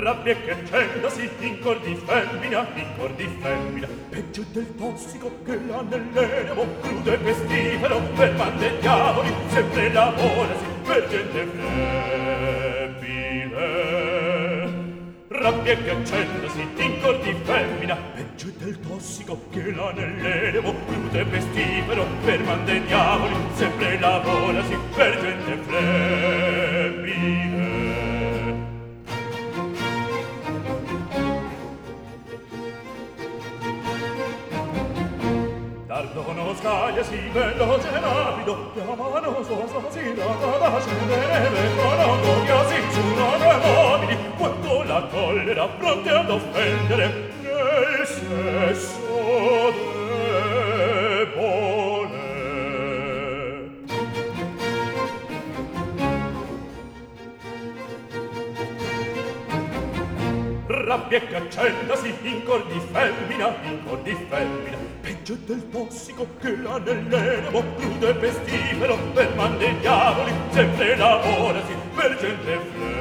rabbia che accendasi in cor di femmina, peggio del tossico che l'ha nell'eremo, crudo e pestifero, per man dei diavoli, sempre lavorasi per gente flebile. Rabbia che accendasi in cor di femmina, peggio del tossico che l'ha nell'eremo, crudo e pestifero, per man dei diavoli, sempre lavorasi per gente flebile. Tardono scagliasi, veloce e rapido, chiamano sua stasera da scendere, vengono curiosi su nove mobili, quanto la collera pronti ad offendere nel sesso debole. Rabbia che accendasi in cor di femmina, peggio del tossico che l'ha nell'eremo, crudo e pestifero, per man dei diavoli, sempre lavorasi per gente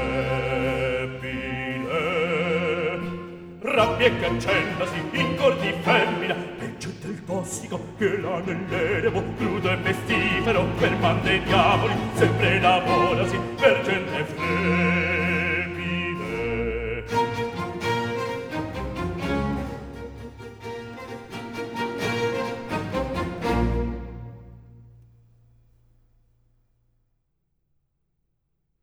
flebile. Rabbia che accendasi in cor di femmina, peggio del tossico che l'ha nell'eremo, crudo e pestifero, per man dei diavoli, sempre lavorasi per gente flebile.